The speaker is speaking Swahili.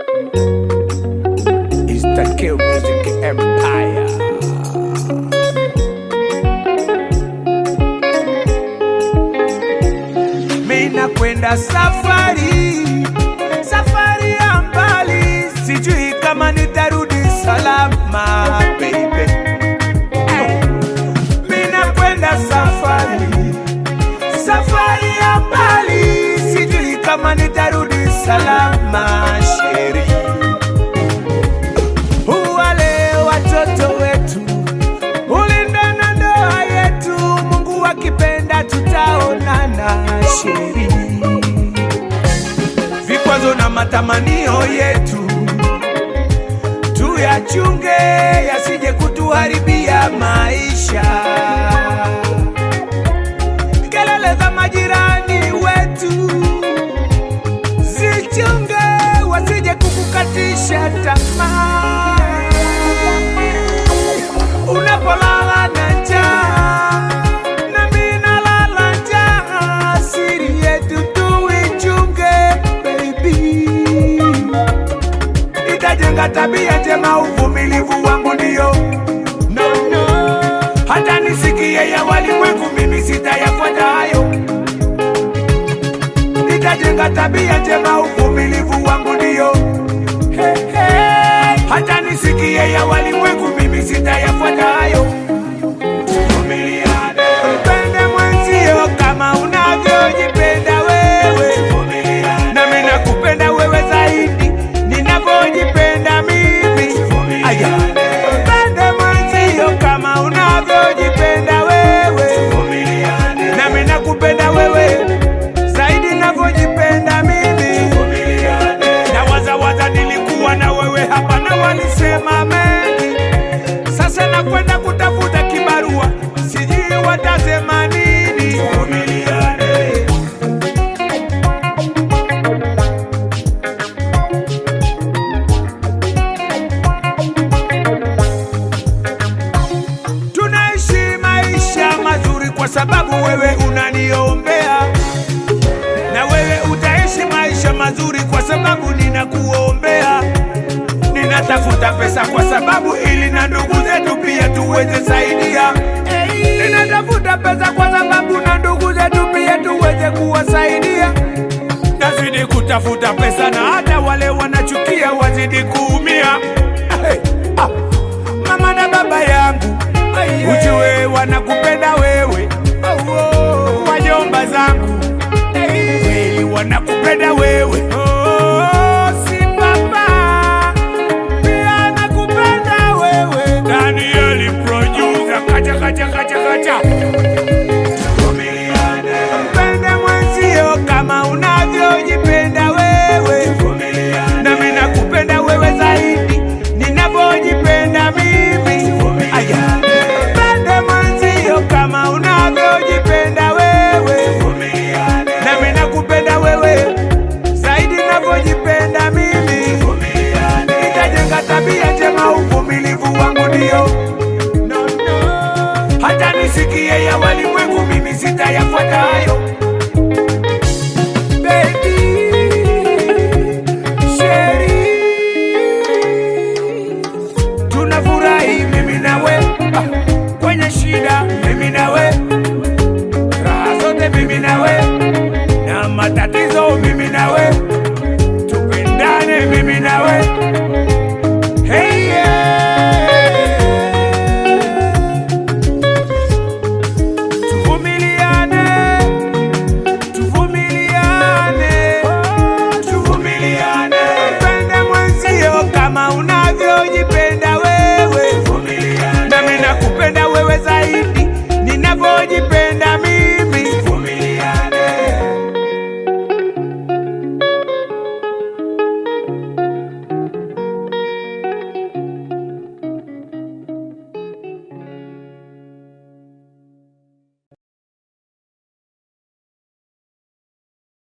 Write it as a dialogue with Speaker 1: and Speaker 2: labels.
Speaker 1: It's the Kill Music Empire. Mina kwenda safari, safari ya mbali, sijui kama nitarudi salama, baby. Mina kwenda safari, safari ya mbali, sijui kama nitarudi salama, sheri. Wale watoto wetu, ulinda na ndoa yetu, Mungu akipenda tutaonana, sheri. Vikwazo na matamanio yetu tuyachunge, yasije kutuharibia maisha. Kelele za majirani wetu zichunge, wasije kukukatisha tamaa. Unapolala na njaa, nami nalala njaa, siri yetu tuichunge, baby. Nitajenga tabia njema, uvumilivu wangu ndio no. Hata nisikie ya walimwengu, mimi sitayafuata hayo. Nitajenga tabia njema, uvumilivu wangu ndio hata nisikie ya walimwengu, mimi sitayafuata hayo. Vumiliane, mpende mwenzio kama unavyojipenda wewe, nami nakupenda wewe zaidi ninavyojipenda mimi. Mpende mwenzio kama unavyojipenda wewe, nami nakupenda wewe zaidi ninavyojipenda mimi. Na waza nilikuwa na wewe hapa na walisema mengi, sasa nakwenda kutafuta kibarua, sijui watasema nini. Vumiliane. Tunaishi maisha mazuri kwa sababu wewe unaniombea, na wewe utaishi maisha mazuri kwa sababu ninakuombea. Ninatafuta pesa kwa sababu ili na ndugu zetu pia tuweze saidia. Ninatafuta pesa kwa sababu na ndugu zetu pia tuweze kuwasaidia. Nazidi kutafuta pesa na hata wale wanachukia wazidi kuumia. Mama na baba yangu, ujue wanakupenda wewe. Wajomba zangu, wanakupenda wewe.